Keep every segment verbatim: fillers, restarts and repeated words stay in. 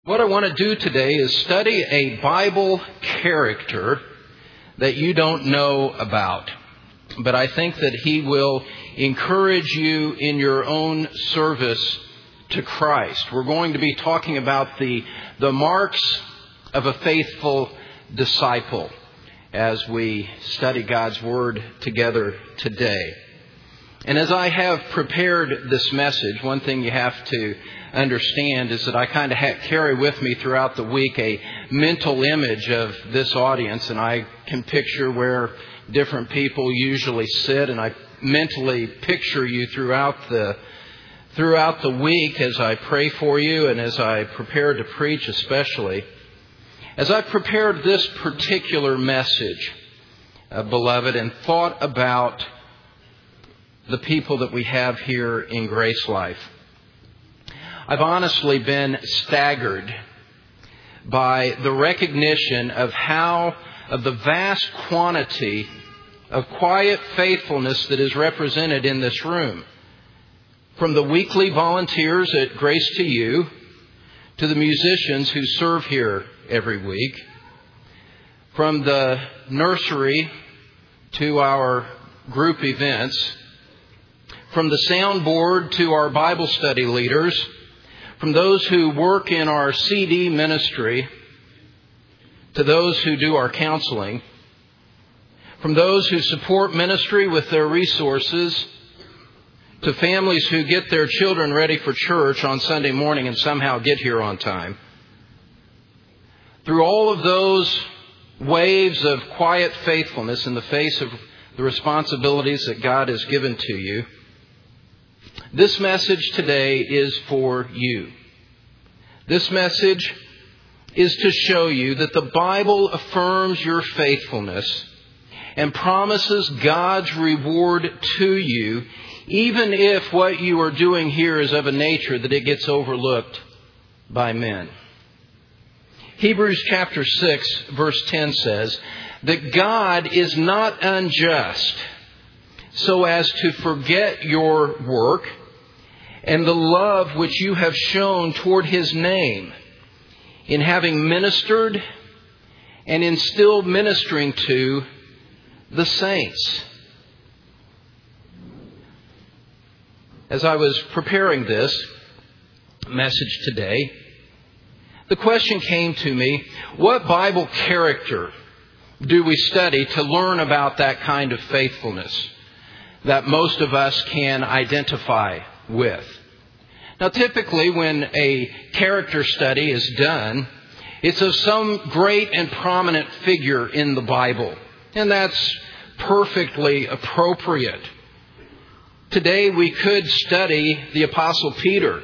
What I want to do today is study a Bible character that you don't know about. But I think that he will encourage you in your own service to Christ. We're going to be talking about the, the marks of a faithful disciple as we study God's Word together today. And as I have prepared this message, one thing you have to understand is that I kind of ha- carry with me throughout the week a mental image of this audience, and I can picture where different people usually sit, and I mentally picture you throughout the throughout the week as I pray for you and as I prepare to preach especially. As I prepared this particular message, uh, beloved, and thought about the people that we have here in Grace Life, I've honestly been staggered by the recognition of how, of the vast quantity of quiet faithfulness that is represented in this room. From the weekly volunteers at Grace to You, to the musicians who serve here every week, from the nursery to our group events, from the soundboard to our Bible study leaders, from those who work in our C D ministry to those who do our counseling, from those who support ministry with their resources to families who get their children ready for church on Sunday morning and somehow get here on time. Through all of those waves of quiet faithfulness in the face of the responsibilities that God has given to you, this message today is for you. This message is to show you that the Bible affirms your faithfulness and promises God's reward to you, even if what you are doing here is of a nature that it gets overlooked by men. Hebrews chapter six, verse ten says that God is not unjust so as to forget your work and the love which you have shown toward His name in having ministered and in still ministering to the saints. As I was preparing this message today, the question came to me, what Bible character do we study to learn about that kind of faithfulness that most of us can identify with? Now, typically when a character study is done, it's of some great and prominent figure in the Bible. And that's perfectly appropriate. Today we could study the Apostle Peter,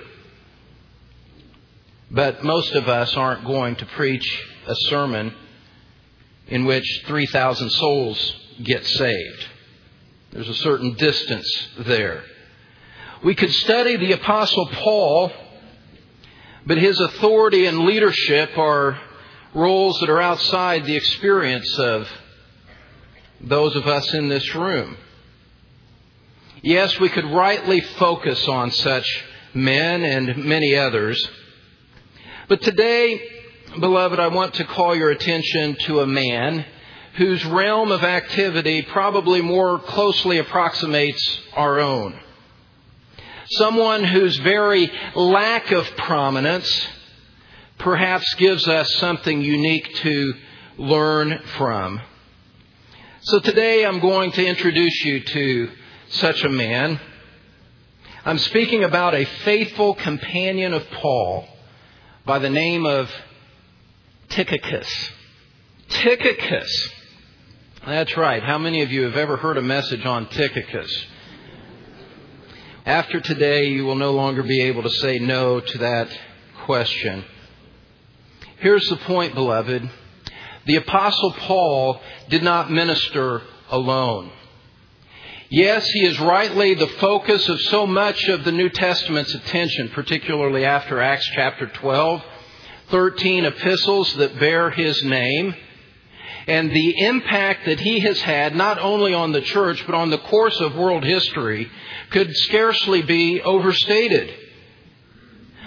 but most of us aren't going to preach a sermon in which three thousand souls get saved. There's a certain distance there. We could study the Apostle Paul, but his authority and leadership are roles that are outside the experience of those of us in this room. Yes, we could rightly focus on such men and many others. But today, beloved, I want to call your attention to a man whose realm of activity probably more closely approximates our own. Someone whose very lack of prominence perhaps gives us something unique to learn from. So today I'm going to introduce you to such a man. I'm speaking about a faithful companion of Paul by the name of Tychicus. Tychicus. That's right. How many of you have ever heard a message on Tychicus? After today, you will no longer be able to say no to that question. Here's the point, beloved. The Apostle Paul did not minister alone. Yes, he is rightly the focus of so much of the New Testament's attention, particularly after Acts chapter twelve, thirteen epistles that bear his name, and the impact that he has had not only on the church but on the course of world history could scarcely be overstated.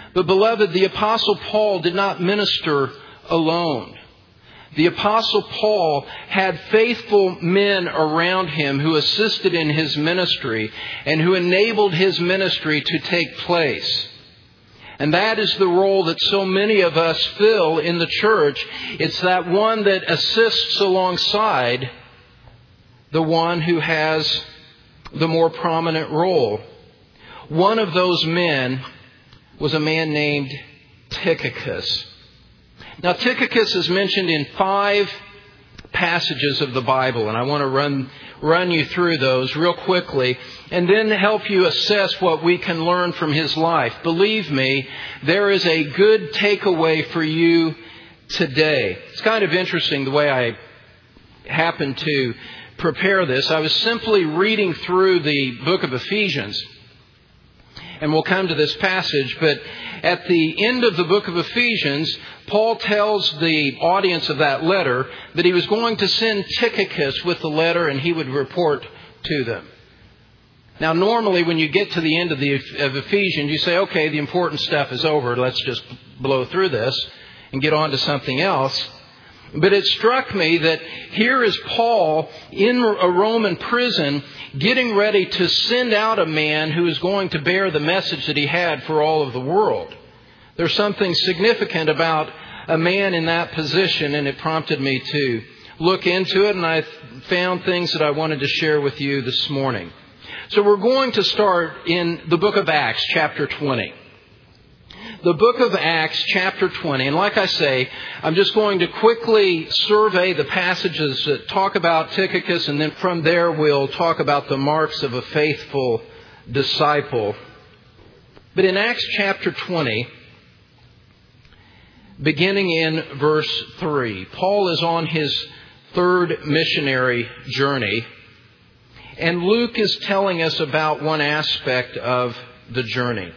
But beloved, the Apostle Paul did not minister alone. The Apostle Paul had faithful men around him who assisted in his ministry and who enabled his ministry to take place. And that is the role that so many of us fill in the church. It's that one that assists alongside the one who has the more prominent role. One of those men was a man named Tychicus. Now, Tychicus is mentioned in five passages of the Bible, and I want to run run you through those real quickly and then help you assess what we can learn from his life. Believe me, there is a good takeaway for you today. It's kind of interesting the way I happened to prepare this. I was simply reading through the book of Ephesians, and we'll come to this passage, but at the end of the book of Ephesians, Paul tells the audience of that letter that he was going to send Tychicus with the letter and he would report to them. Now, normally when you get to the end of the of Ephesians, you say, okay, the important stuff is over. Let's just blow through this and get on to something else. But it struck me that here is Paul in a Roman prison getting ready to send out a man who is going to bear the message that he had for all of the world. There's something significant about a man in that position, and it prompted me to look into it, and I found things that I wanted to share with you this morning. So we're going to start in the book of Acts, chapter twenty. The book of Acts, chapter twenty. And like I say, I'm just going to quickly survey the passages that talk about Tychicus, and then from there we'll talk about the marks of a faithful disciple. But in Acts chapter twenty, beginning in verse three, Paul is on his third missionary journey, and Luke is telling us about one aspect of the journey.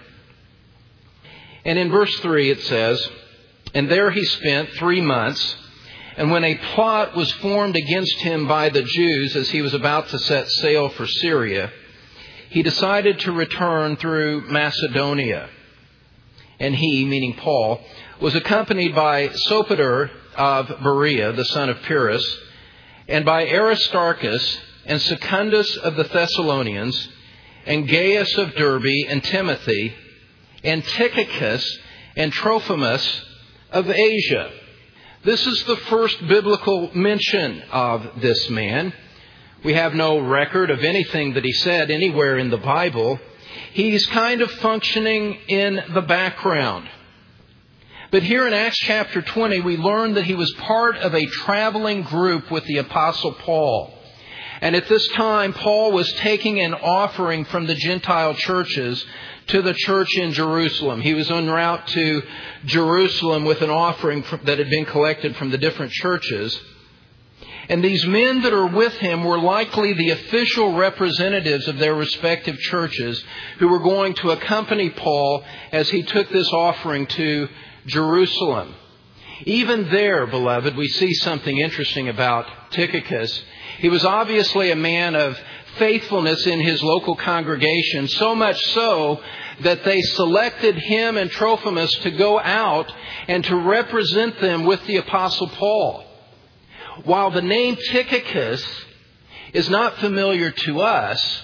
And in verse three it says, "And there he spent three months, and when a plot was formed against him by the Jews as he was about to set sail for Syria, he decided to return through Macedonia. And he," meaning Paul, "was accompanied by Sopater of Berea, the son of Pyrrhus, and by Aristarchus and Secundus of the Thessalonians, and Gaius of Derbe, and Timothy, and Tychicus and Trophimus of Asia." This is the first biblical mention of this man. We have no record of anything that he said anywhere in the Bible. He's kind of functioning in the background. But here in Acts chapter twenty, we learn that he was part of a traveling group with the Apostle Paul. And at this time, Paul was taking an offering from the Gentile churches to the church in Jerusalem. He was en route to Jerusalem with an offering that had been collected from the different churches. And these men that are with him were likely the official representatives of their respective churches who were going to accompany Paul as he took this offering to Jerusalem. Even there, beloved, we see something interesting about Tychicus. He was obviously a man of faithfulness in his local congregation, so much so that they selected him and Trophimus to go out and to represent them with the Apostle Paul. While the name Tychicus is not familiar to us,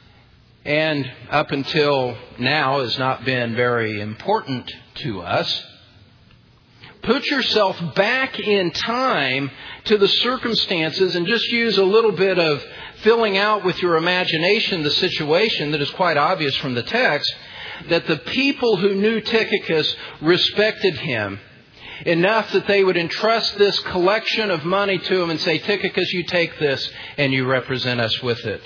and up until now has not been very important to us, put yourself back in time to the circumstances and just use a little bit of filling out with your imagination the situation that is quite obvious from the text, that the people who knew Tychicus respected him enough that they would entrust this collection of money to him and say, "Tychicus, you take this and you represent us with it."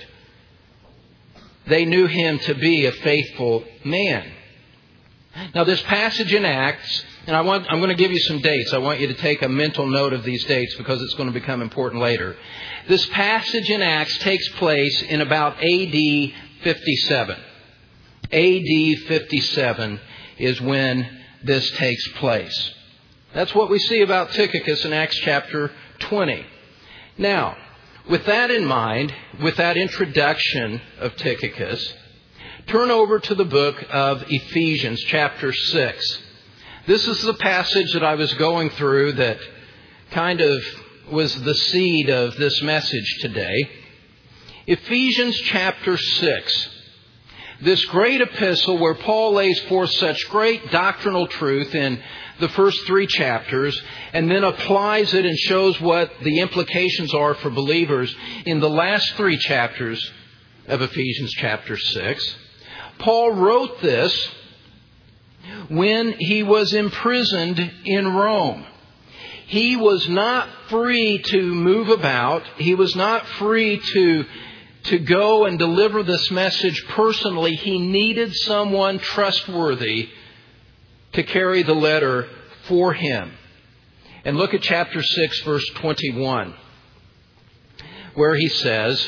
They knew him to be a faithful man. Now, this passage in Acts, and I want, I'm going to give you some dates. I want you to take a mental note of these dates because it's going to become important later. This passage in Acts takes place in about A D fifty-seven. A D fifty-seven is when this takes place. That's what we see about Tychicus in Acts chapter twenty. Now, with that in mind, with that introduction of Tychicus, turn over to the book of Ephesians chapter six. This is the passage that I was going through that kind of was the seed of this message today. Ephesians chapter six. This great epistle where Paul lays forth such great doctrinal truth in the first three chapters and then applies it and shows what the implications are for believers in the last three chapters of Ephesians chapter six. Paul wrote this when he was imprisoned in Rome. He was not free to move about. He was not free to, to go and deliver this message personally. He needed someone trustworthy to carry the letter for him. And look at chapter six, verse twenty-one, where he says,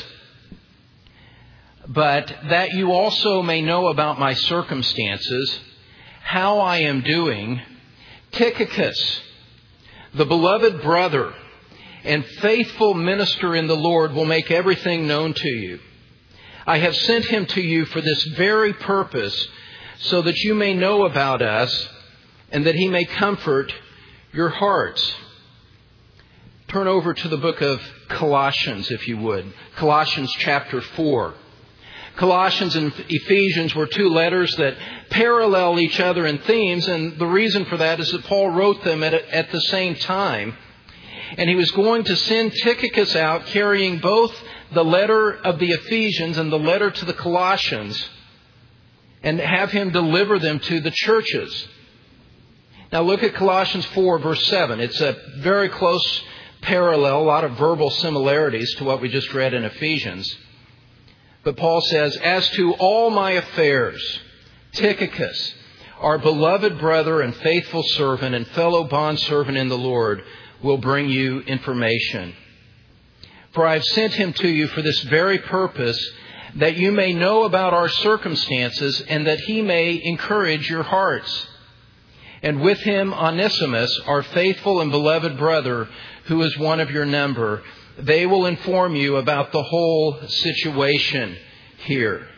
"But that you also may know about my circumstances, how I am doing, Tychicus, the beloved brother and faithful minister in the Lord, will make everything known to you. I have sent him to you for this very purpose, so that you may know about us and that he may comfort your hearts." Turn over to the book of Colossians, if you would. Colossians chapter four. Colossians and Ephesians were two letters that parallel each other in themes, and the reason for that is that Paul wrote them at, at the same time. And he was going to send Tychicus out carrying both the letter of the Ephesians and the letter to the Colossians and have him deliver them to the churches. Now look at Colossians four, verse seven. It's a very close parallel, a lot of verbal similarities to what we just read in Ephesians. But Paul says, "As to all my affairs, Tychicus, our beloved brother and faithful servant and fellow bondservant in the Lord, will bring you information. For I have sent him to you for this very purpose, that you may know about our circumstances and that he may encourage your hearts. And with him Onesimus, our faithful and beloved brother, who is one of your number. They will inform you about the whole situation here."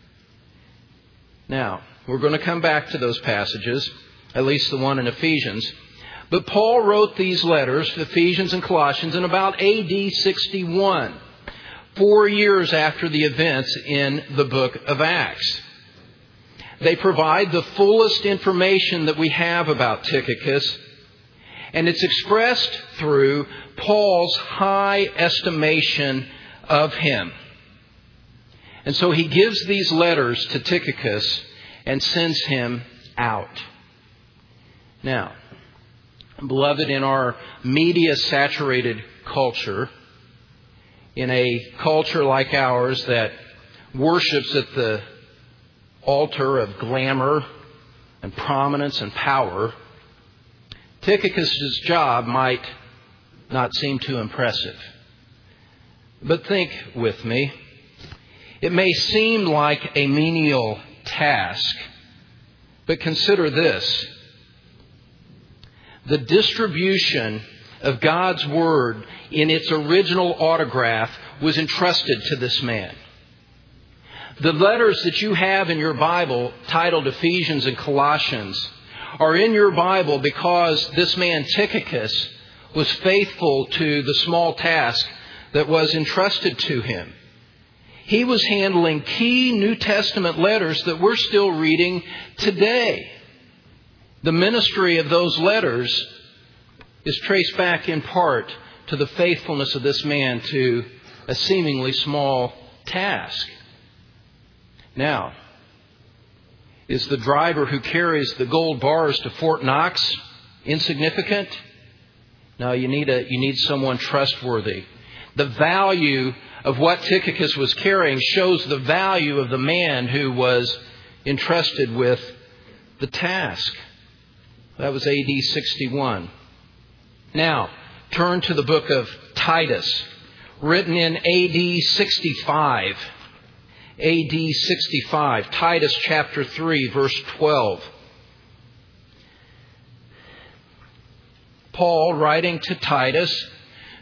Now, we're going to come back to those passages, at least the one in Ephesians. But Paul wrote these letters, Ephesians and Colossians, in about A D sixty-one, four years after the events in the book of Acts. They provide the fullest information that we have about Tychicus, and it's expressed through Paul's high estimation of him. And so he gives these letters to Tychicus and sends him out. Now, beloved, in our media-saturated culture, in a culture like ours that worships at the altar of glamour and prominence and power, Tychicus' job might not seem too impressive. But think with me. It may seem like a menial task, but consider this. The distribution of God's Word in its original autograph was entrusted to this man. The letters that you have in your Bible titled Ephesians and Colossians are in your Bible because this man Tychicus was faithful to the small task that was entrusted to him. He was handling key New Testament letters that we're still reading today. The ministry of those letters is traced back in part to the faithfulness of this man to a seemingly small task. Now, is the driver who carries the gold bars to Fort Knox insignificant? No, you need a you need someone trustworthy. The value of what Tychicus was carrying shows the value of the man who was entrusted with the task. That was A D sixty-one. Now, turn to the book of Titus, written in A D sixty-five. A D sixty-five, Titus chapter three, verse twelve. Paul, writing to Titus,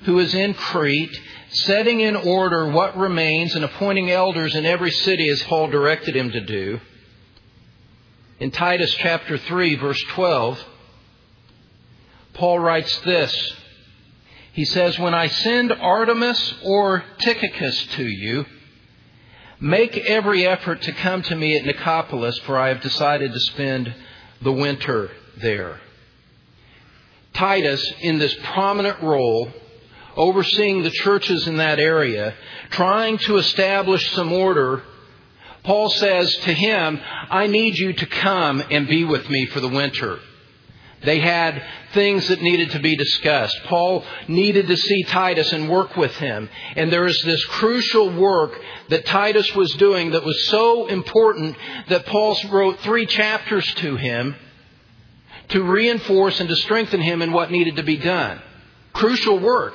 who is in Crete, setting in order what remains and appointing elders in every city as Paul directed him to do. In Titus chapter three, verse twelve, Paul writes this. He says, "When I send Artemas or Tychicus to you, make every effort to come to me at Nicopolis, for I have decided to spend the winter there." Titus, in this prominent role, overseeing the churches in that area, trying to establish some order, Paul says to him, "I need you to come and be with me for the winter." They had things that needed to be discussed. Paul needed to see Titus and work with him. And there is this crucial work that Titus was doing that was so important that Paul wrote three chapters to him to reinforce and to strengthen him in what needed to be done. Crucial work.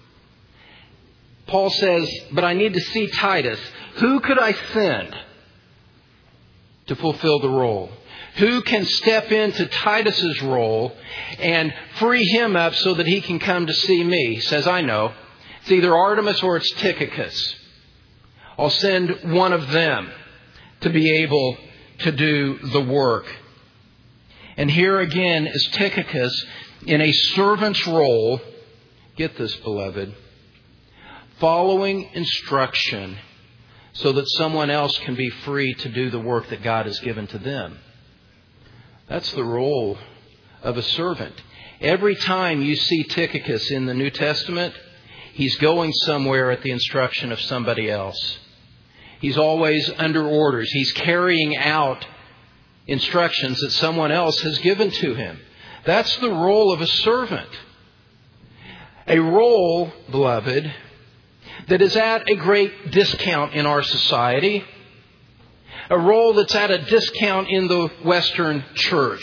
Paul says, "But I need to see Titus. Who could I send to fulfill the role? Who can step into Titus's role and free him up so that he can come to see me?" He says, "I know. It's either Artemas or it's Tychicus. I'll send one of them to be able to do the work." And here again is Tychicus in a servant's role. Get this, beloved. Following instruction so that someone else can be free to do the work that God has given to them. That's the role of a servant. Every time you see Tychicus in the New Testament, he's going somewhere at the instruction of somebody else. He's always under orders. He's carrying out instructions that someone else has given to him. That's the role of a servant. A role, beloved, that is at a great discount in our society. A role that's at a discount in the Western church.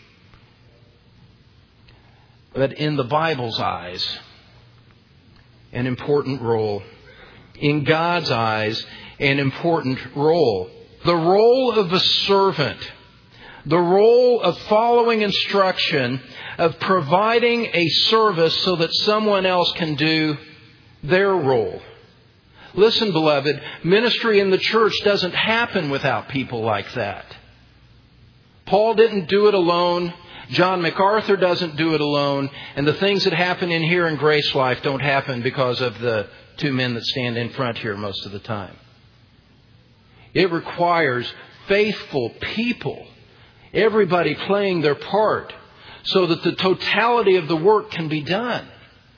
But in the Bible's eyes, an important role. In God's eyes, an important role. The role of a servant. The role of following instruction, of providing a service so that someone else can do their role. Listen, beloved, ministry in the church doesn't happen without people like that. Paul didn't do it alone. John MacArthur doesn't do it alone. And the things that happen in here in Grace Life don't happen because of the two men that stand in front here most of the time. It requires faithful people, everybody playing their part, so that the totality of the work can be done.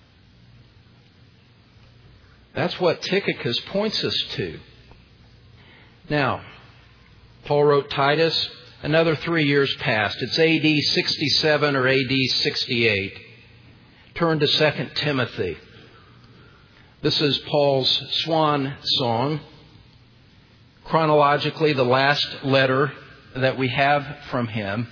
That's what Tychicus points us to. Now, Paul wrote Titus. Another three years passed. It's A D sixty-seven or A D sixty-eight. Turn to Second Timothy. This is Paul's swan song. Chronologically, the last letter that we have from him.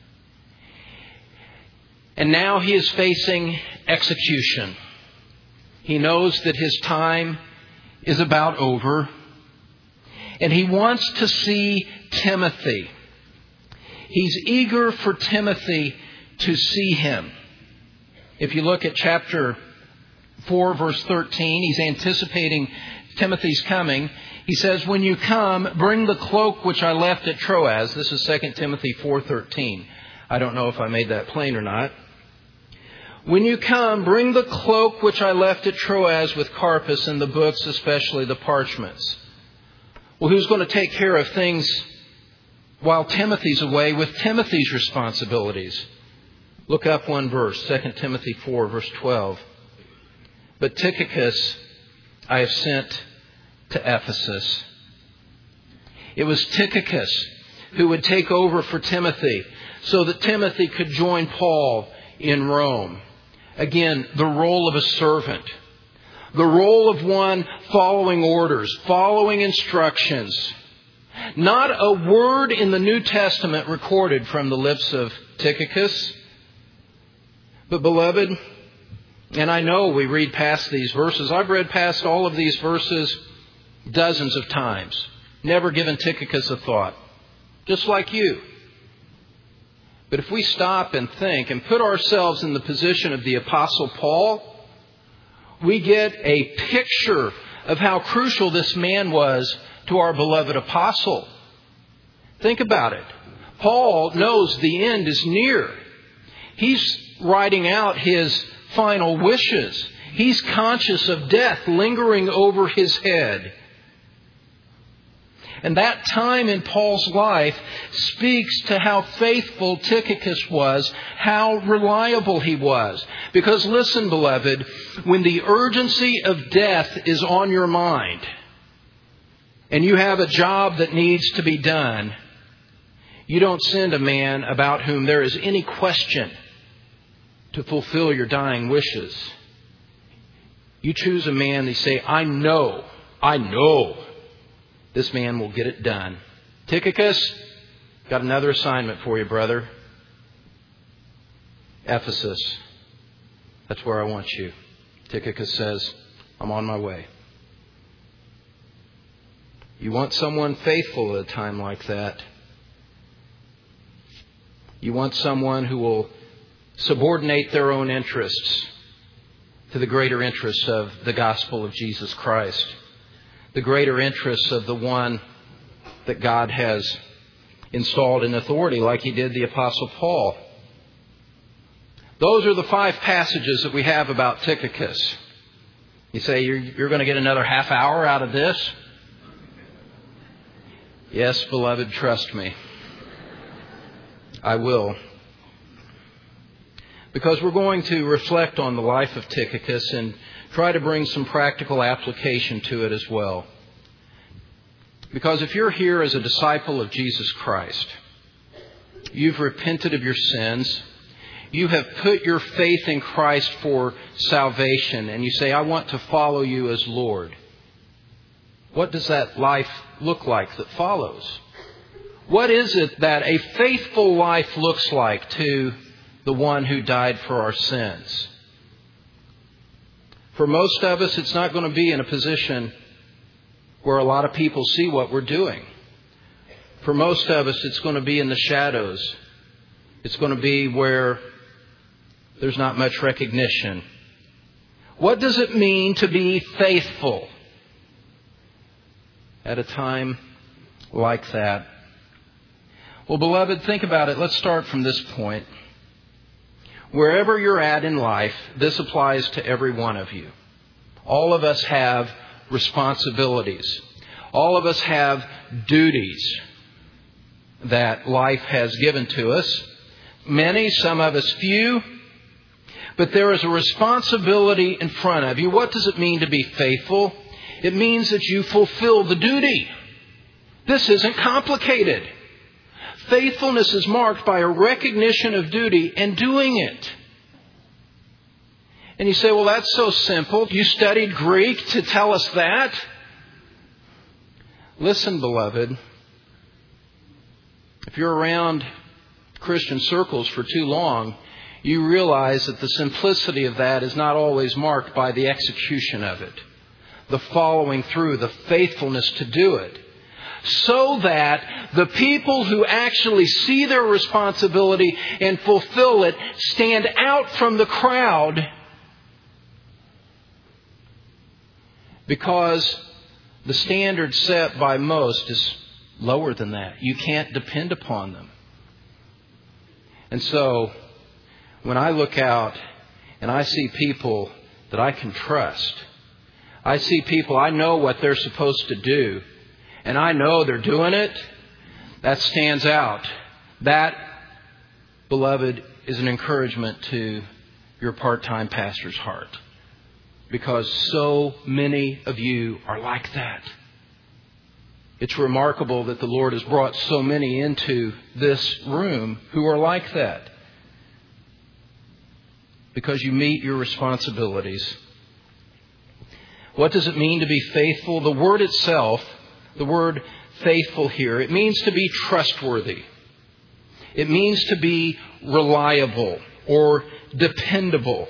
And now he is facing execution. He knows that his time is about over. And he wants to see Timothy. He's eager for Timothy to see him. If you look at chapter four, verse thirteen, he's anticipating Timothy's coming. He says, "When you come, bring the cloak which I left at Troas." This is Second Timothy four thirteen. I don't know if I made that plain or not. "When you come, bring the cloak which I left at Troas with Carpus and the books, especially the parchments." Well, who's going to take care of things while Timothy's away with Timothy's responsibilities? Look up one verse, Second Timothy four, verse twelve. "But Tychicus I have sent to Ephesus." It was Tychicus who would take over for Timothy so that Timothy could join Paul in Rome. Again, the role of a servant. The role of one following orders, following instructions. Not a word in the New Testament recorded from the lips of Tychicus. But beloved, and I know we read past these verses. I've read past all of these verses dozens of times. Never given Tychicus a thought. Just like you. But if we stop and think and put ourselves in the position of the Apostle Paul, we get a picture of how crucial this man was to our beloved apostle. Think about it. Paul knows the end is near. He's writing out his final wishes. He's conscious of death lingering over his head. And that time in Paul's life speaks to how faithful Tychicus was, how reliable he was. Because listen, beloved, when the urgency of death is on your mind and you have a job that needs to be done, you don't send a man about whom there is any question to fulfill your dying wishes. You choose a man that you say, I know, I know this man will get it done. Tychicus, got another assignment for you, brother. Ephesus. That's where I want you. Tychicus says, I'm on my way. You want someone faithful at a time like that. You want someone who will subordinate their own interests to the greater interests of the gospel of Jesus Christ. The greater interests of the one that God has installed in authority, like He did the Apostle Paul. Those are the five passages that we have about Tychicus. You say, you're, you're going to get another half hour out of this? Yes, beloved, trust me. I will. Because we're going to reflect on the life of Tychicus and try to bring some practical application to it as well. Because if you're here as a disciple of Jesus Christ, you've repented of your sins, you have put your faith in Christ for salvation, and you say, I want to follow you as Lord. What does that life look like that follows? What is it that a faithful life looks like to the one who died for our sins? For most of us, it's not going to be in a position where a lot of people see what we're doing. For most of us, it's going to be in the shadows. It's going to be where there's not much recognition. What does it mean to be faithful at a time like that? Well, beloved, think about it. Let's start from this point. Wherever you're at in life, this applies to every one of you. All of us have responsibilities. All of us have duties that life has given to us. Many, some of us few. But there is a responsibility in front of you. What does it mean to be faithful? It means that you fulfill the duty. This isn't complicated. Faithfulness is marked by a recognition of duty and doing it. And you say, well, that's so simple. You studied Greek to tell us that? Listen, beloved. If you're around Christian circles for too long, you realize that the simplicity of that is not always marked by the execution of it, the following through, the faithfulness to do it. So that the people who actually see their responsibility and fulfill it stand out from the crowd, because the standard set by most is lower than that. You can't depend upon them. And so, when I look out and I see people that I can trust, I see people, I know what they're supposed to do, and I know they're doing it, that stands out. That, beloved, is an encouragement to your part-time pastor's heart. Because so many of you are like that. It's remarkable that the Lord has brought so many into this room who are like that. Because you meet your responsibilities. What does it mean to be faithful? The word itself, the word faithful here, it means to be trustworthy. It means to be reliable or dependable.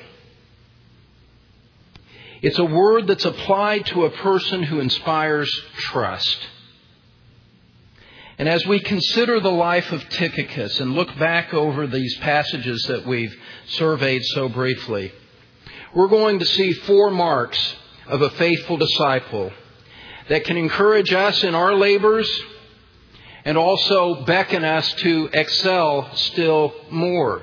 It's a word that's applied to a person who inspires trust. And as we consider the life of Tychicus and look back over these passages that we've surveyed so briefly, we're going to see four marks of a faithful disciple that can encourage us in our labors and also beckon us to excel still more.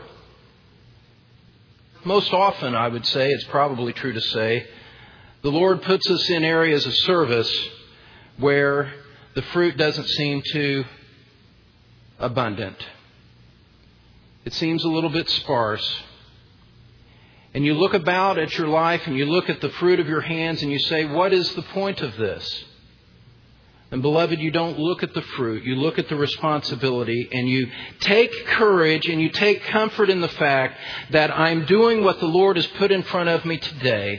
Most often, I would say, it's probably true to say, the Lord puts us in areas of service where the fruit doesn't seem too abundant. It seems a little bit sparse. And you look about at your life and you look at the fruit of your hands and you say, what is the point of this? And beloved, you don't look at the fruit. You look at the responsibility and you take courage and you take comfort in the fact that I'm doing what the Lord has put in front of me today.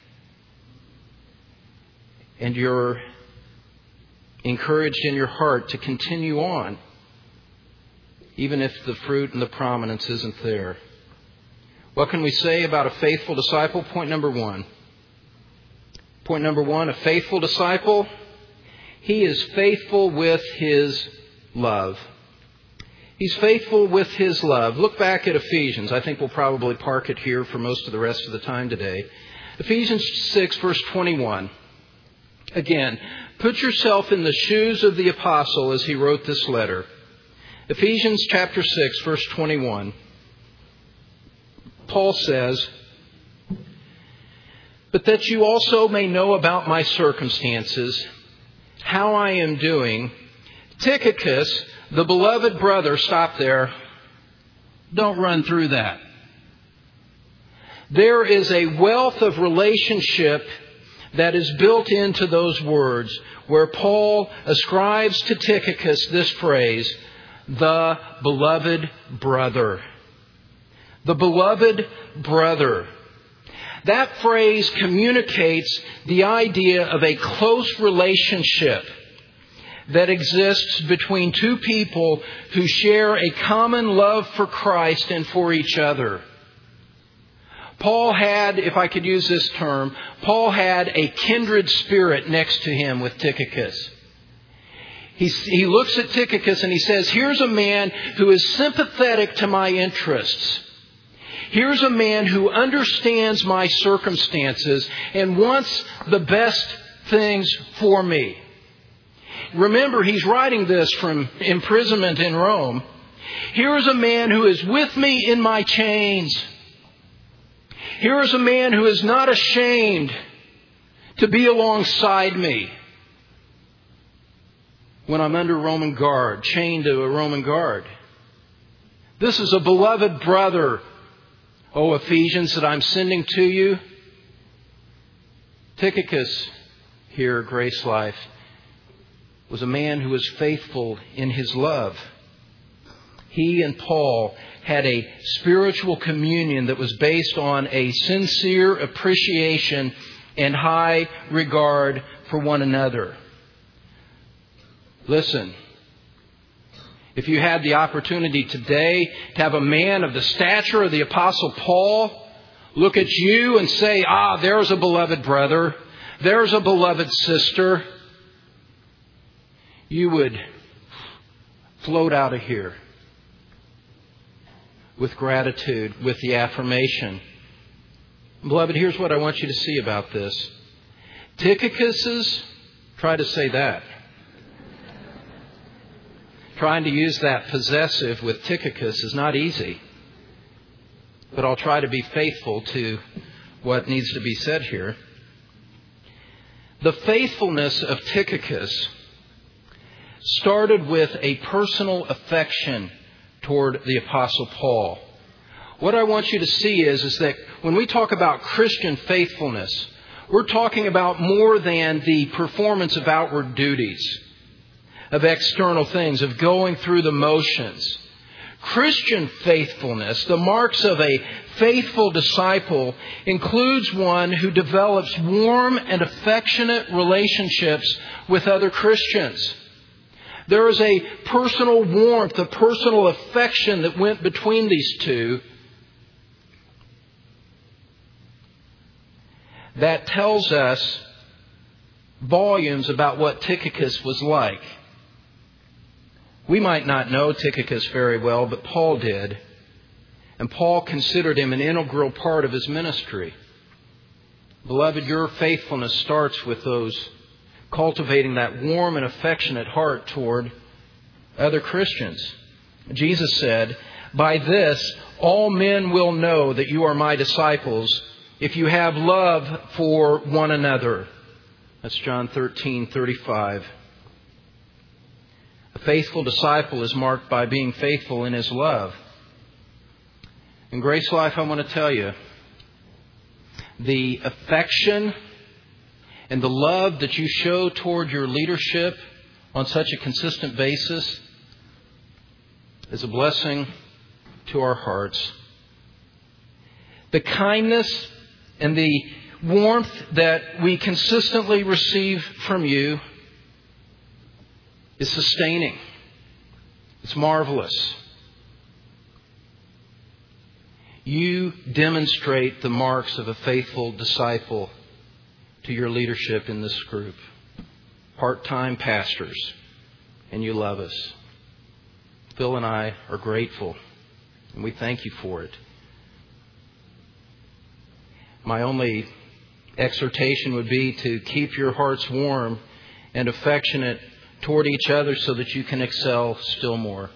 And you're encouraged in your heart to continue on, even if the fruit and the prominence isn't there. What can we say about a faithful disciple? Point number one. Point number one, a faithful disciple, he is faithful with his love. He's faithful with his love. Look back at Ephesians. I think we'll probably park it here for most of the rest of the time today. Ephesians six, verse twenty-one. Again, put yourself in the shoes of the apostle as he wrote this letter. Ephesians chapter six, verse twenty-one. Paul says, but that you also may know about my circumstances, how I am doing. Tychicus, the beloved brother, stop there. Don't run through that. There is a wealth of relationship that is built into those words where Paul ascribes to Tychicus this phrase, the beloved brother. The beloved brother. That phrase communicates the idea of a close relationship that exists between two people who share a common love for Christ and for each other. Paul had, if I could use this term, Paul had a kindred spirit next to him with Tychicus. He, he looks at Tychicus and he says, here's a man who is sympathetic to my interests. Here's a man who understands my circumstances and wants the best things for me. Remember, he's writing this from imprisonment in Rome. Here is a man who is with me in my chains. Here is a man who is not ashamed to be alongside me when I'm under Roman guard, chained to a Roman guard. This is a beloved brother, O Ephesians, that I'm sending to you. Tychicus, here, Grace Life, was a man who was faithful in his love. He and Paul had a spiritual communion that was based on a sincere appreciation and high regard for one another. Listen, if you had the opportunity today to have a man of the stature of the Apostle Paul look at you and say, ah, there's a beloved brother, there's a beloved sister, you would float out of here with gratitude, with the affirmation. Beloved, here's what I want you to see about this. Tychicus's, try to say that. Trying to use that possessive with Tychicus is not easy. But I'll try to be faithful to what needs to be said here. The faithfulness of Tychicus started with a personal affection toward the Apostle Paul. What I want you to see is, is that when we talk about Christian faithfulness, we're talking about more than the performance of outward duties, of external things, of going through the motions. Christian faithfulness, the marks of a faithful disciple, includes one who develops warm and affectionate relationships with other Christians. There is a personal warmth, a personal affection that went between these two that tells us volumes about what Tychicus was like. We might not know Tychicus very well, but Paul did. And Paul considered him an integral part of his ministry. Beloved, your faithfulness starts with those cultivating that warm and affectionate heart toward other Christians. Jesus said, "By this all men will know that you are my disciples, if you have love for one another." That's John thirteen thirty-five. A faithful disciple is marked by being faithful in his love. In Grace Life, I want to tell you, the affection and the love that you show toward your leadership on such a consistent basis is a blessing to our hearts. The kindness and the warmth that we consistently receive from you is sustaining. It's marvelous. You demonstrate the marks of a faithful disciple to your leadership in this group. Part-time pastors, and you love us. Phil and I are grateful, and we thank you for it. My only exhortation would be to keep your hearts warm and affectionate toward each other so that you can excel still more.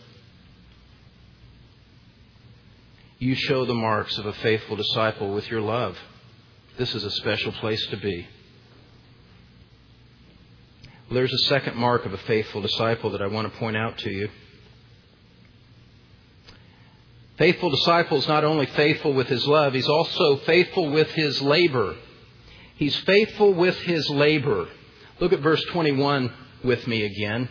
You show the marks of a faithful disciple with your love. This is a special place to be. Well, there's a second mark of a faithful disciple that I want to point out to you. Faithful disciple is not only faithful with his love, he's also faithful with his labor. He's faithful with his labor. Look at verse twenty-one with me again.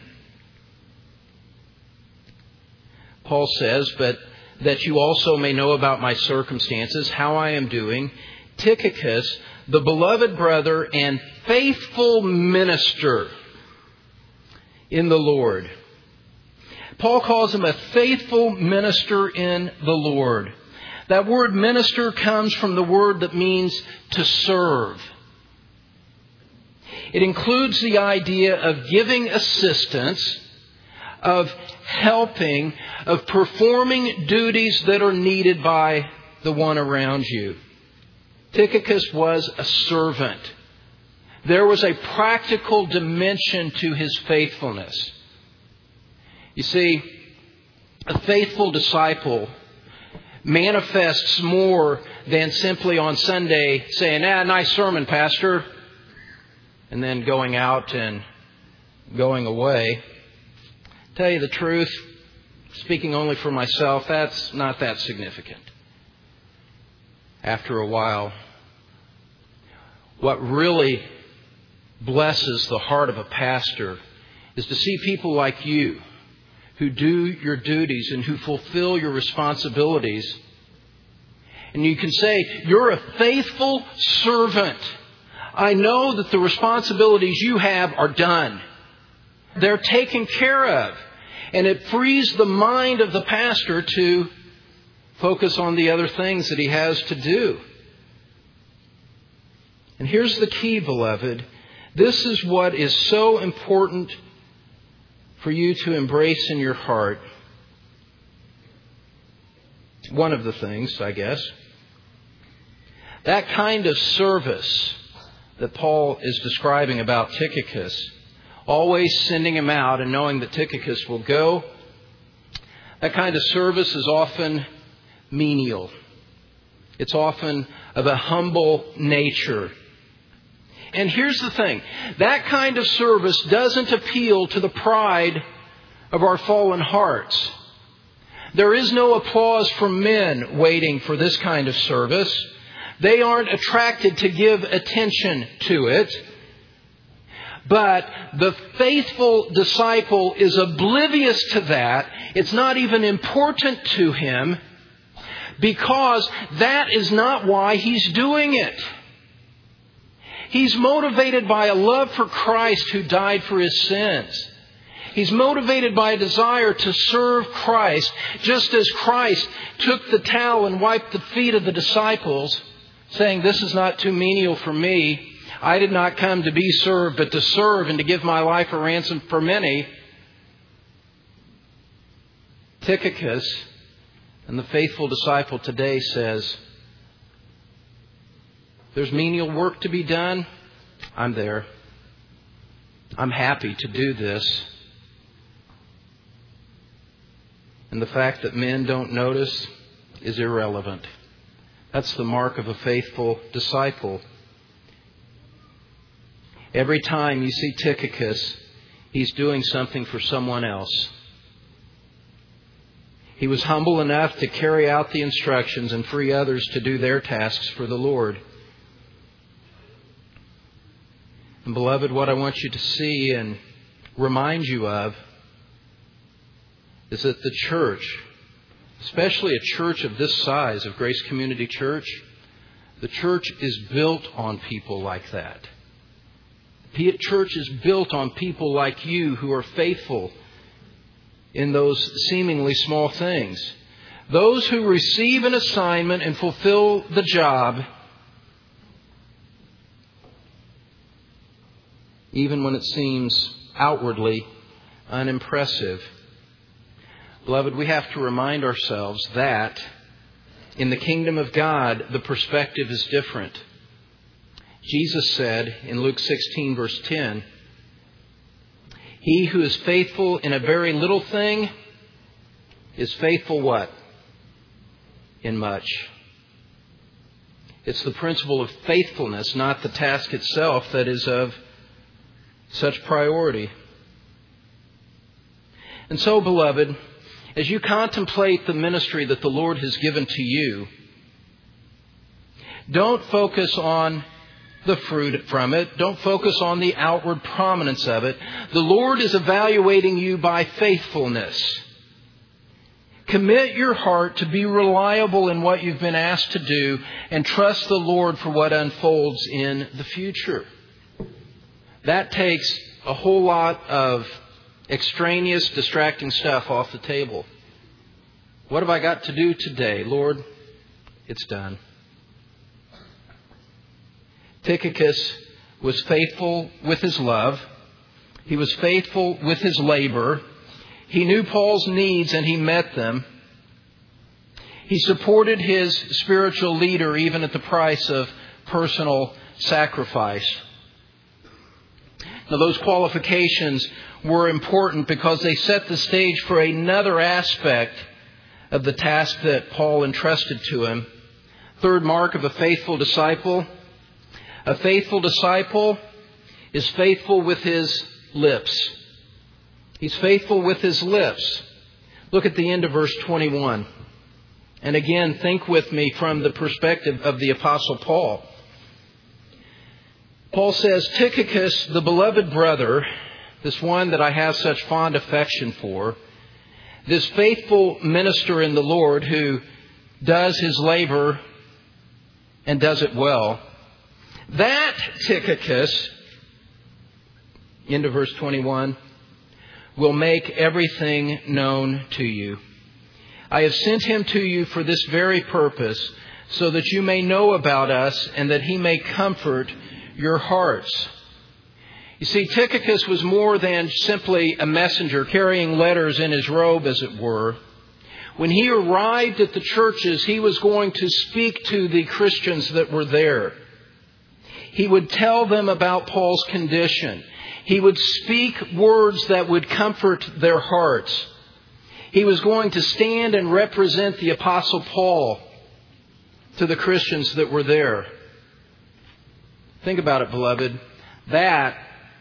Paul says, "But that you also may know about my circumstances, how I am doing, Tychicus, the beloved brother and faithful minister in the Lord." Paul calls him a faithful minister in the Lord. That word minister comes from the word that means to serve. It includes the idea of giving assistance, of helping, of performing duties that are needed by the one around you. Tychicus was a servant. There was a practical dimension to his faithfulness. You see, a faithful disciple manifests more than simply on Sunday saying, "Ah, nice sermon, Pastor," and then going out and going away. Tell you the truth, speaking only for myself, that's not that significant. After a while, what really blesses the heart of a pastor is to see people like you who do your duties and who fulfill your responsibilities. And you can say, "You're a faithful servant. I know that the responsibilities you have are done. They're taken care of." And it frees the mind of the pastor to focus on the other things that he has to do. And here's the key, beloved. This is what is so important for you to embrace in your heart. One of the things, I guess. That kind of service that Paul is describing about Tychicus, always sending him out and knowing that Tychicus will go, that kind of service is often menial. It's often of a humble nature. And here's the thing. That kind of service doesn't appeal to the pride of our fallen hearts. There is no applause from men waiting for this kind of service. They aren't attracted to give attention to it. But the faithful disciple is oblivious to that. It's not even important to him because that is not why he's doing it. He's motivated by a love for Christ who died for his sins. He's motivated by a desire to serve Christ, just as Christ took the towel and wiped the feet of the disciples, saying, "This is not too menial for me. I did not come to be served, but to serve and to give my life a ransom for many." Tychicus and the faithful disciple today says, There's menial work to be done. I'm there. I'm happy to do this. And the fact that men don't notice is irrelevant. That's the mark of a faithful disciple. Every time you see Tychicus, he's doing something for someone else. He was humble enough to carry out the instructions and free others to do their tasks for the Lord. And beloved, what I want you to see and remind you of is that the church, especially a church of this size, of Grace Community Church, the church is built on people like that. The church is built on people like you who are faithful in those seemingly small things. Those who receive an assignment and fulfill the job, even when it seems outwardly unimpressive. Beloved, we have to remind ourselves that in the kingdom of God, the perspective is different. Jesus said in Luke sixteen, verse ten, "He who is faithful in a very little thing is faithful what? In much." It's the principle of faithfulness, not the task itself, that is of such priority. And so, beloved, as you contemplate the ministry that the Lord has given to you, don't focus on the fruit from it. Don't focus on the outward prominence of it. The Lord is evaluating you by faithfulness. Commit your heart to be reliable in what you've been asked to do and trust the Lord for what unfolds in the future. That takes a whole lot of extraneous, distracting stuff off the table. What have I got to do today? Lord, it's done. Tychicus was faithful with his love. He was faithful with his labor. He knew Paul's needs and he met them. He supported his spiritual leader even at the price of personal sacrifice. Now, those qualifications were important because they set the stage for another aspect of the task that Paul entrusted to him. Third mark of a faithful disciple. A faithful disciple is faithful with his lips. He's faithful with his lips. Look at the end of verse twenty-one. And again, think with me from the perspective of the Apostle Paul. Paul says, "Tychicus, the beloved brother, this one that I have such fond affection for, this faithful minister in the Lord who does his labor and does it well, that Tychicus," into verse twenty-one, "will make everything known to you. I have sent him to you for this very purpose, so that you may know about us and that he may comfort your hearts." You see, Tychicus was more than simply a messenger carrying letters in his robe, as it were. When he arrived at the churches, he was going to speak to the Christians that were there. He would tell them about Paul's condition. He would speak words that would comfort their hearts. He was going to stand and represent the Apostle Paul to the Christians that were there. Think about it, beloved. That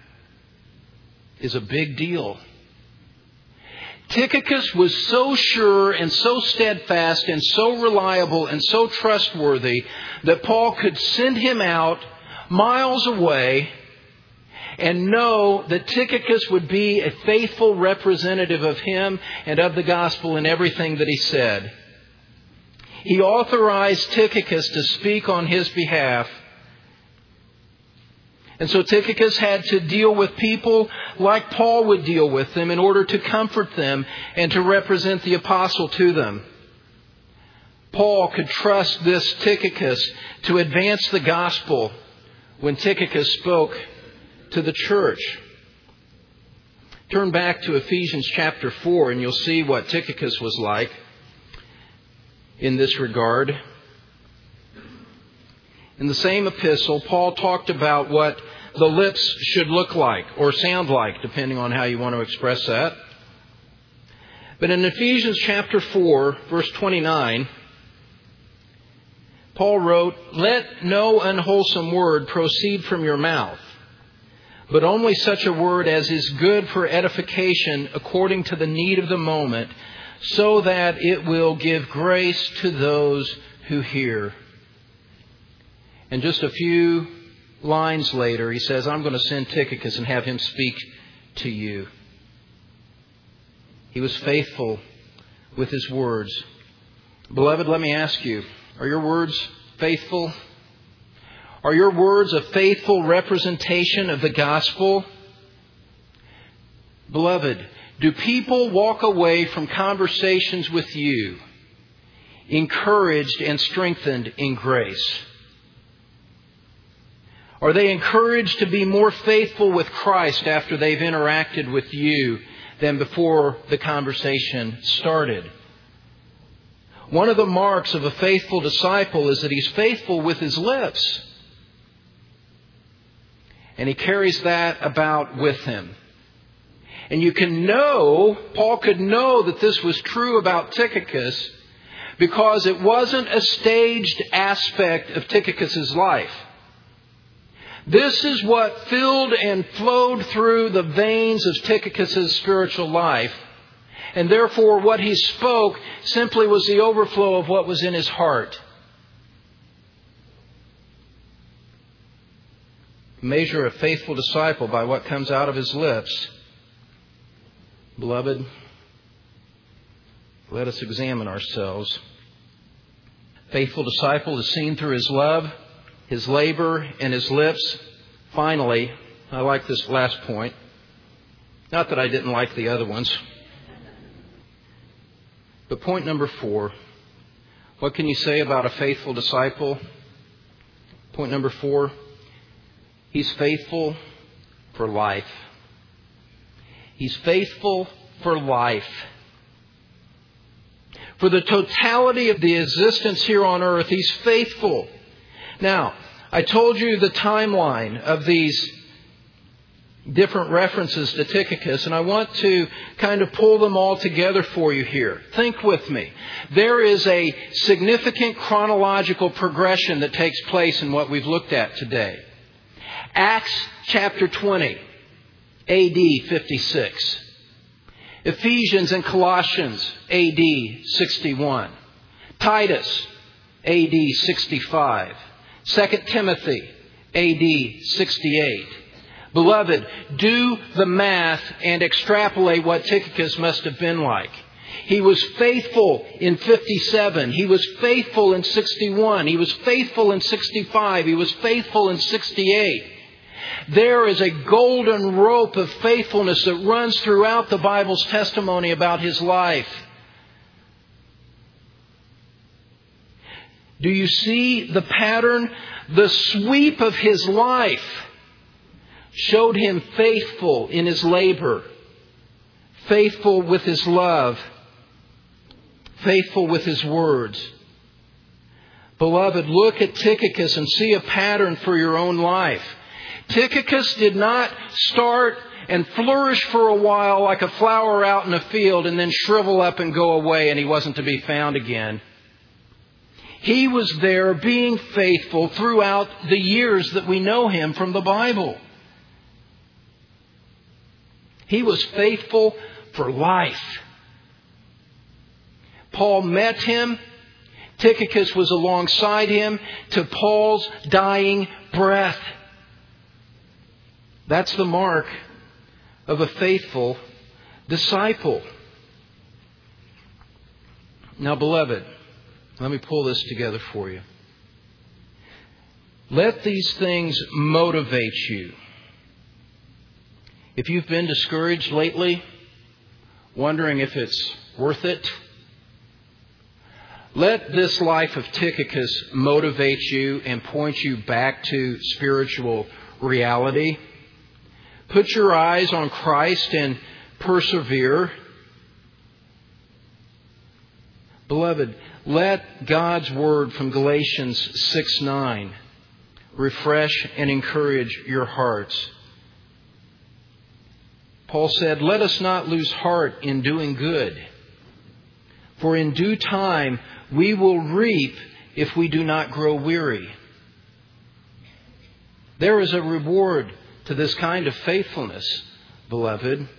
is a big deal. Tychicus was so sure and so steadfast and so reliable and so trustworthy that Paul could send him out miles away and know that Tychicus would be a faithful representative of him and of the gospel in everything that he said. He authorized Tychicus to speak on his behalf. And so Tychicus had to deal with people like Paul would deal with them in order to comfort them and to represent the apostle to them. Paul could trust this Tychicus to advance the gospel when Tychicus spoke to the church. Turn back to Ephesians chapter four and you'll see what Tychicus was like in this regard. In the same epistle, Paul talked about what the lips should look like or sound like, depending on how you want to express that. But in Ephesians chapter four, verse twenty-nine, Paul wrote, "Let no unwholesome word proceed from your mouth, but only such a word as is good for edification according to the need of the moment, so that it will give grace to those who hear." And just a few lines later, he says, "I'm going to send Tychicus and have him speak to you." He was faithful with his words. Beloved, let me ask you, are your words faithful? Are your words a faithful representation of the gospel? Beloved, do people walk away from conversations with you encouraged and strengthened in grace? Are they encouraged to be more faithful with Christ after they've interacted with you than before the conversation started? One of the marks of a faithful disciple is that he's faithful with his lips. And he carries that about with him. And you can know, Paul could know that this was true about Tychicus because it wasn't a staged aspect of Tychicus' life. This is what filled and flowed through the veins of Tychicus' spiritual life. And therefore, what he spoke simply was the overflow of what was in his heart. Measure a faithful disciple by what comes out of his lips. Beloved, let us examine ourselves. Faithful disciple is seen through his love, his labor, and his lips. Finally, I like this last point. Not that I didn't like the other ones. But point number four. What can you say about a faithful disciple? Point number four. He's faithful for life. He's faithful for life. For the totality of the existence here on earth, he's faithful. Now, I told you the timeline of these different references to Tychicus, and I want to kind of pull them all together for you here. Think with me. There is a significant chronological progression that takes place in what we've looked at today. Acts chapter twenty, A D fifty-six. Ephesians and Colossians, A D sixty-one. Titus, A D sixty-five. Second Timothy, A D sixty-eight. Beloved, do the math and extrapolate what Tychicus must have been like. He was faithful in fifty-seven. He was faithful in sixty-one. He was faithful in sixty-five. He was faithful in sixty-eight. There is a golden rope of faithfulness that runs throughout the Bible's testimony about his life. Do you see the pattern? The sweep of his life showed him faithful in his labor, faithful with his love, faithful with his words. Beloved, look at Tychicus and see a pattern for your own life. Tychicus did not start and flourish for a while like a flower out in a field and then shrivel up and go away and he wasn't to be found again. He was there being faithful throughout the years that we know him from the Bible. He was faithful for life. Paul met him. Tychicus was alongside him to Paul's dying breath. That's the mark of a faithful disciple. Now, beloved, let me pull this together for you. Let these things motivate you. If you've been discouraged lately, wondering if it's worth it, let this life of Tychicus motivate you and point you back to spiritual reality. Put your eyes on Christ and persevere. Beloved, let God's word from Galatians six nine refresh and encourage your hearts. Paul said, "Let us not lose heart in doing good, for in due time we will reap if we do not grow weary." There is a reward to this kind of faithfulness, beloved.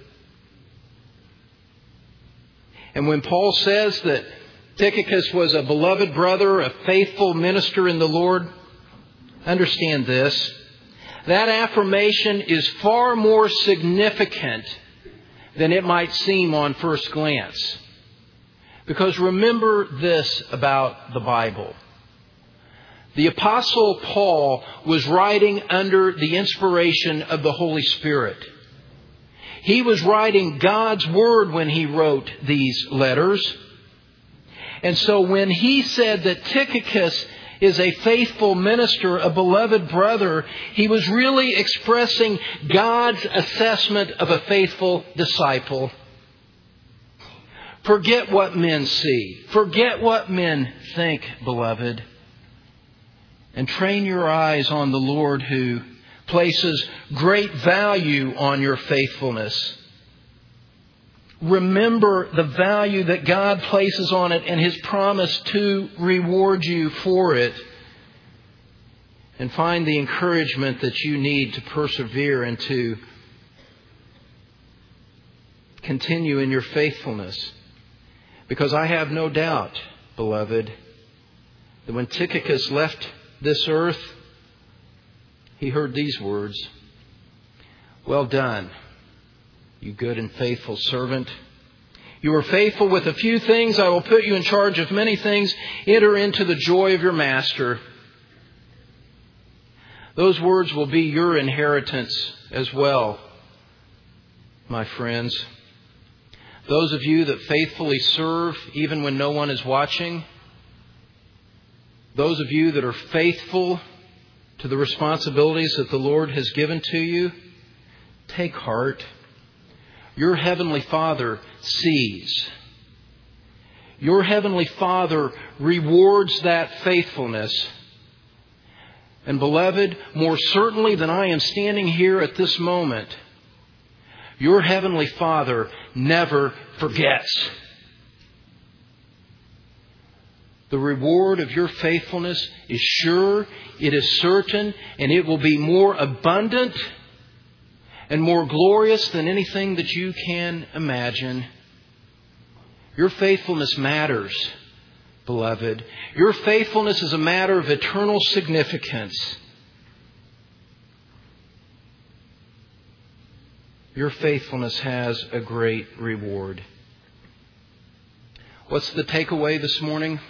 And when Paul says that Tychicus was a beloved brother, a faithful minister in the Lord, understand this. That affirmation is far more significant than it might seem on first glance. Because remember this about the Bible. The Apostle Paul was writing under the inspiration of the Holy Spirit. He was writing God's Word when he wrote these letters. And so when he said that Tychicus is a faithful minister, a beloved brother, he was really expressing God's assessment of a faithful disciple. Forget what men see. Forget what men think, beloved. And train your eyes on the Lord, who places great value on your faithfulness. Remember the value that God places on it and His promise to reward you for it. And find the encouragement that you need to persevere and to continue in your faithfulness. Because I have no doubt, beloved, that when Tychicus left this earth, he heard these words, "Well done, you good and faithful servant. You are faithful with a few things. I will put you in charge of many things. Enter into the joy of your master." Those words will be your inheritance as well, my friends. Those of you that faithfully serve even when no one is watching, those of you that are faithful to the responsibilities that the Lord has given to you, take heart. Your Heavenly Father sees. Your Heavenly Father rewards that faithfulness. And beloved, more certainly than I am standing here at this moment, your Heavenly Father never forgets. The reward of your faithfulness is sure, it is certain, and it will be more abundant and more glorious than anything that you can imagine. Your faithfulness matters, beloved. Your faithfulness is a matter of eternal significance. Your faithfulness has a great reward. What's the takeaway this morning?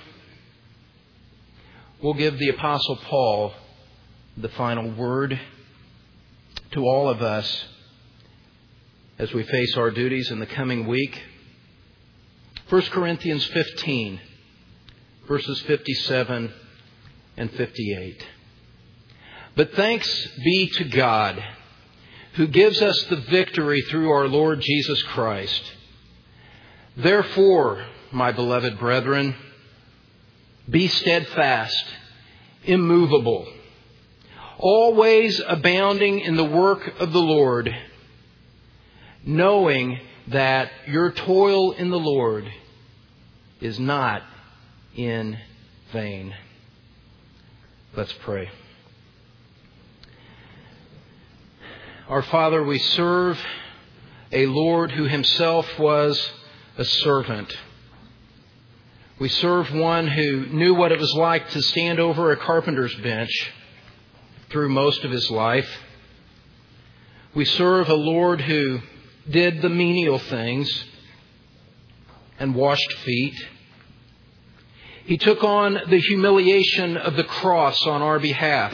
We'll give the Apostle Paul the final word to all of us as we face our duties in the coming week. First Corinthians fifteen, verses fifty-seven and fifty-eight. "But thanks be to God, who gives us the victory through our Lord Jesus Christ. Therefore, my beloved brethren, be steadfast, immovable, always abounding in the work of the Lord, knowing that your toil in the Lord is not in vain." Let's pray. Our Father, we serve a Lord who Himself was a servant. We serve one who knew what it was like to stand over a carpenter's bench through most of His life. We serve a Lord who did the menial things and washed feet. He took on the humiliation of the cross on our behalf.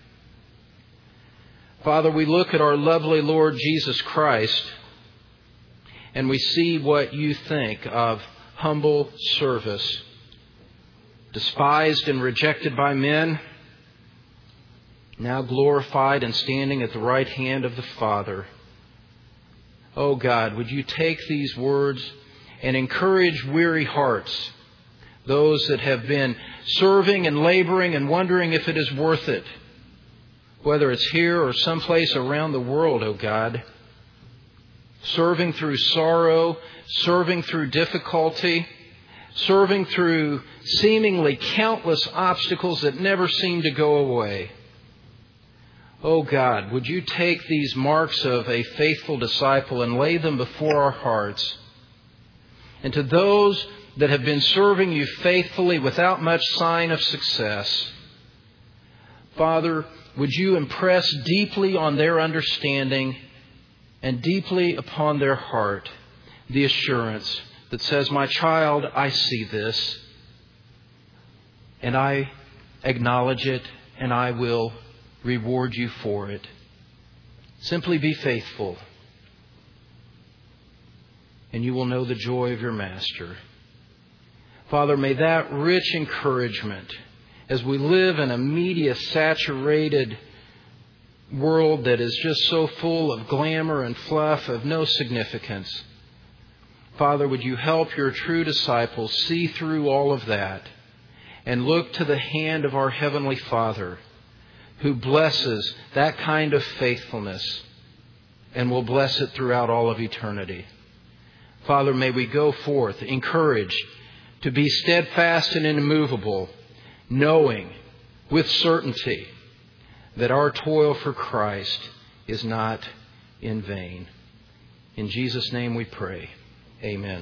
Father, we look at our lovely Lord Jesus Christ and we see what you think of humble service, despised and rejected by men, now glorified and standing at the right hand of the Father. Oh God, would you take these words and encourage weary hearts, those that have been serving and laboring and wondering if it is worth it. whether it's here or someplace around the world, O God, serving through sorrow, serving through difficulty, serving through seemingly countless obstacles that never seem to go away. Oh God, would you take these marks of a faithful disciple and lay them before our hearts? And to those that have been serving you faithfully without much sign of success, Father, would you impress deeply on their understanding and deeply upon their heart the assurance that says, my child, I see this, and I acknowledge it, and I will reward you for it. Simply be faithful, and you will know the joy of your Master. Father, may that rich encouragement, as we live in a media-saturated world that is just so full of glamour and fluff of no significance, Father, would you help your true disciples see through all of that and look to the hand of our Heavenly Father, who blesses that kind of faithfulness and will bless it throughout all of eternity. Father, may we go forth encouraged to be steadfast and immovable, knowing with certainty that our toil for Christ is not in vain. In Jesus' name we pray. Amen.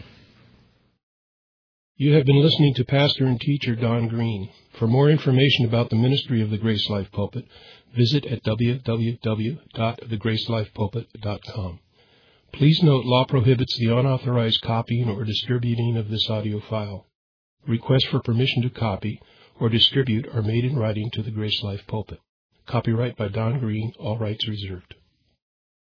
You have been listening to Pastor and Teacher Don Green. For more information about the ministry of the Grace Life Pulpit, visit at w w w dot the grace life pulpit dot com. Please note law prohibits the unauthorized copying or distributing of this audio file. Requests for permission to copy or distribute are made in writing to the Grace Life Pulpit. Copyright by Don Green, all rights reserved.